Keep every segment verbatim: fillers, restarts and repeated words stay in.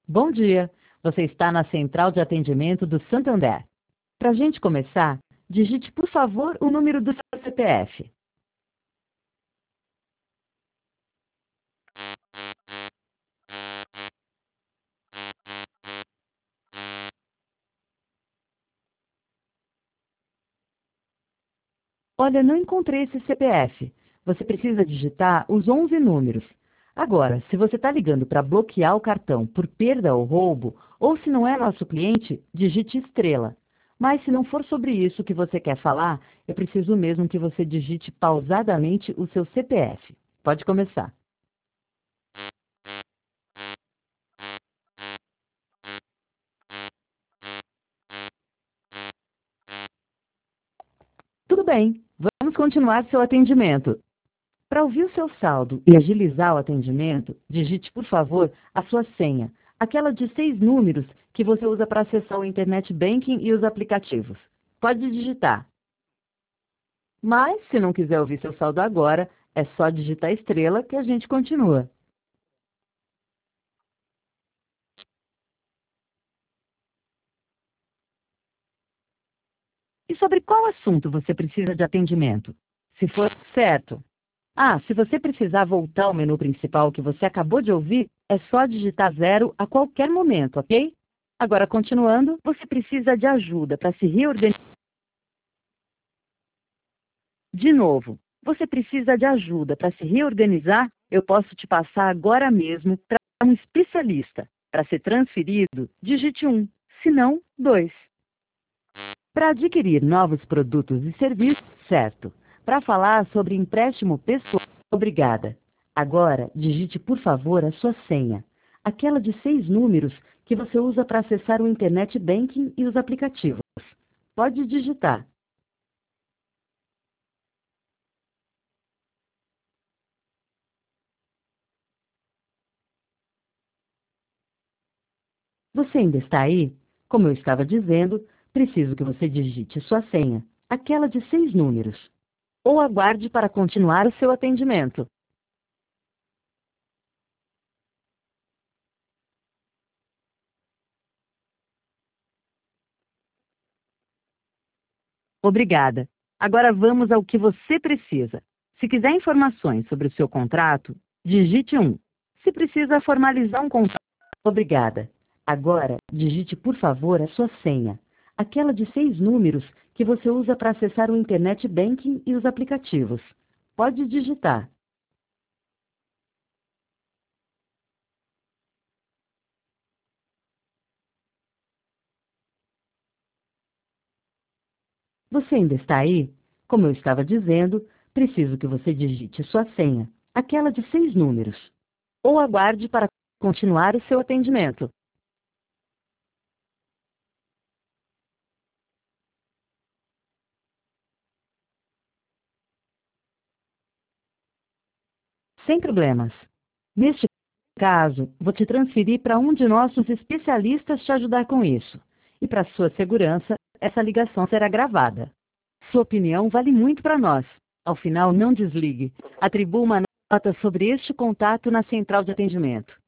Bom dia, você está na Central de Atendimento do Santander. Para a gente começar, digite, por favor, o número do seu C P F. Olha, não encontrei esse C P F. Você precisa digitar os onze números. Agora, se você está ligando para bloquear o cartão por perda ou roubo, ou se não é nosso cliente, digite estrela. Mas se não for sobre isso que você quer falar, eu preciso mesmo que você digite pausadamente o seu C P F. Pode começar. Tudo bem, vamos continuar seu atendimento. Para ouvir o seu saldo e agilizar o atendimento, digite, por favor, a sua senha, aquela de seis números que você usa para acessar o Internet Banking e os aplicativos. Pode digitar. Mas, se não quiser ouvir seu saldo agora, é só digitar estrela que a gente continua. E sobre qual assunto você precisa de atendimento? Se for certo. Ah, se você precisar voltar ao menu principal que você acabou de ouvir, é só digitar zero a qualquer momento, ok? Agora, continuando, você precisa de ajuda para se reorganizar. De novo, você precisa de ajuda para se reorganizar? Eu posso te passar agora mesmo para um especialista. Para ser transferido, digite um, se não, dois. Para adquirir novos produtos e serviços, certo. Para falar sobre empréstimo pessoal, obrigada. Agora, digite, por favor, a sua senha. Aquela de seis números que você usa para acessar o Internet Banking e os aplicativos. Pode digitar. Você ainda está aí? Como eu estava dizendo, preciso que você digite sua senha, aquela de seis números. Ou aguarde para continuar o seu atendimento. Obrigada. Agora vamos ao que você precisa. Se quiser informações sobre o seu contrato, digite um. Se precisa formalizar um contrato, obrigada. Agora, digite, por favor, a sua senha, aquela de seis números que você usa para acessar o Internet Banking e os aplicativos. Pode digitar. Você ainda está aí? Como eu estava dizendo, preciso que você digite sua senha, aquela de seis números. Ou aguarde para continuar o seu atendimento. Sem problemas. Neste caso, vou te transferir para um de nossos especialistas te ajudar com isso. E para sua segurança, essa ligação será gravada. Sua opinião vale muito para nós. Ao final, não desligue. Atribua uma nota sobre este contato na central de atendimento.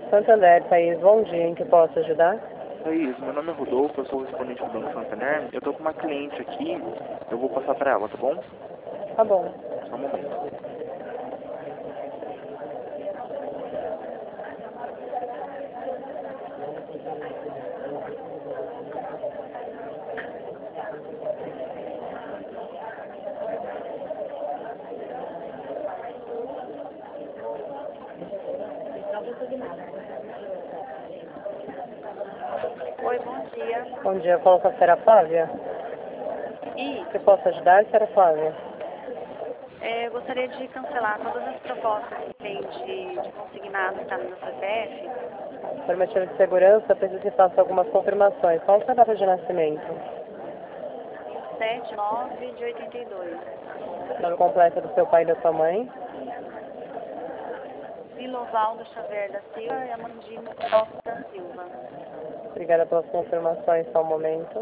Santander, Thaís, bom dia. Em que posso ajudar? Thaís, meu nome é Rodolfo, eu sou o correspondente do Banco Santander. Eu tô com uma cliente aqui, eu vou passar pra ela, tá bom? Tá bom. Só um momento. Oi, bom dia. Bom dia, falo com a senhora Flávia. E Em que posso ajudar, senhora Flávia? é, eu gostaria de cancelar todas as propostas que tem de, de consignado que está no meu C P F. Por motivo de segurança, preciso que faça algumas confirmações. Qual é a data de nascimento? sete nove de oitenta e dois. Nome completo do seu pai e da sua mãe. Vilovaldo Xavier da Silva e Amandina Costa da Silva. Obrigada pelas confirmações, só um momento.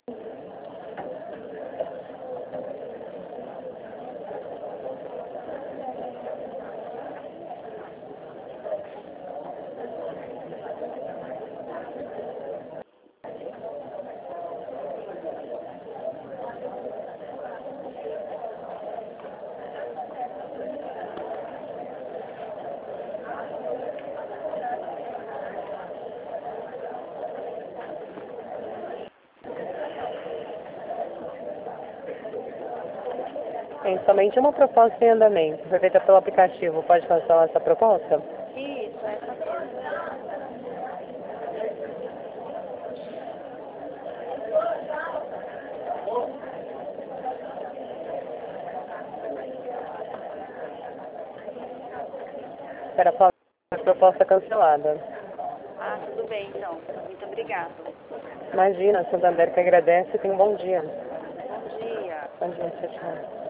Tem somente uma proposta em andamento. Foi feita pelo aplicativo. Pode cancelar essa proposta? Isso, essa mesmo. Espera a proposta cancelada. Ah, tudo bem então. Muito obrigada. Imagina, Santander que agradece e tenha um bom dia. Bom dia. Bom dia, tchau, tchau.